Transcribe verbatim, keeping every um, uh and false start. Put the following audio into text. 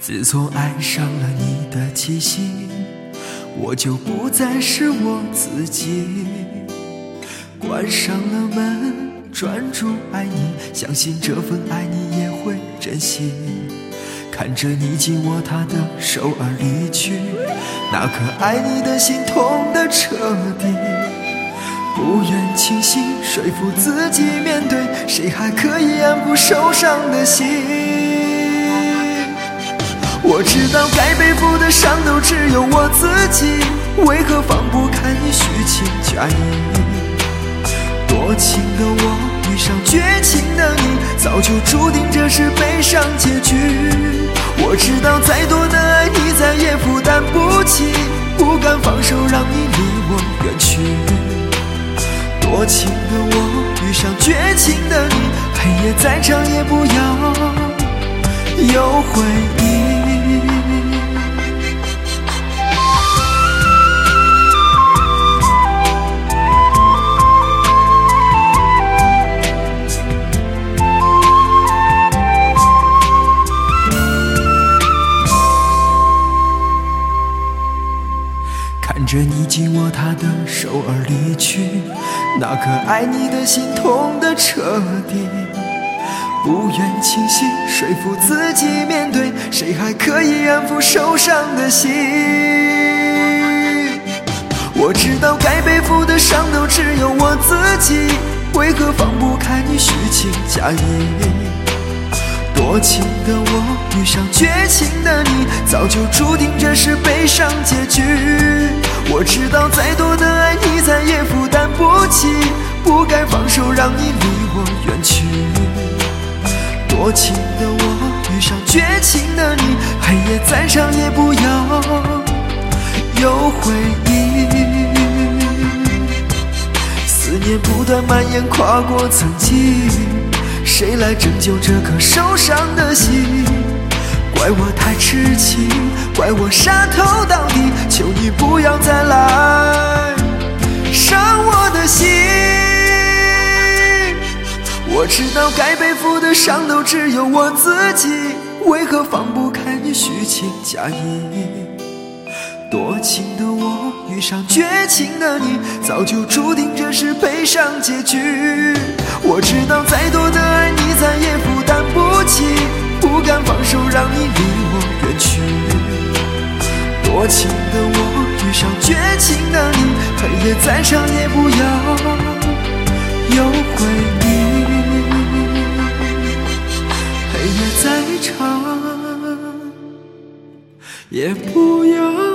自从爱上了你的气息，我就不再是我自己。关上了门，专注爱你，相信这份爱你也会珍惜。看着你紧握他的手而离去，那颗爱你的心痛得彻底。不愿清醒，说服自己面对，谁还可以安抚受伤的心？我知道该背负的伤都只有我自己，为何放不开你虚情假意？多情的我遇上绝情的你，早就注定这是悲伤结局。我知道再多的爱你再也负担不起，不敢放手让你离我远去。多情的我遇上绝情的你，黑夜再长也不要有回忆。看着你紧握他的手而离去，那颗爱你的心痛得彻底。不愿清醒，说服自己面对，谁还可以安抚受伤的心？我知道该背负的伤都只有我自己，为何放不开你虚情假意？多情的我遇上绝情的你，早就注定这是悲伤结局。我知道再多的爱你再也负担不起，不该放手让你离我远去。多情的我遇上绝情的你，黑夜再长也不要有回忆。思念不断蔓延跨过曾经，谁来拯救这颗受伤的心？怪我太痴情，怪我傻透到底，求你不要再来伤我的心。我知道该背负的伤都只有我自己，为何放不开你虚情假意？多情的我遇上绝情的你，早就注定这是悲伤结局。我知道再多的爱你再也负担不起，不敢放手让你离我远去。多情的我遇上绝情的你，黑夜再长也不要有回忆。黑夜再长也不要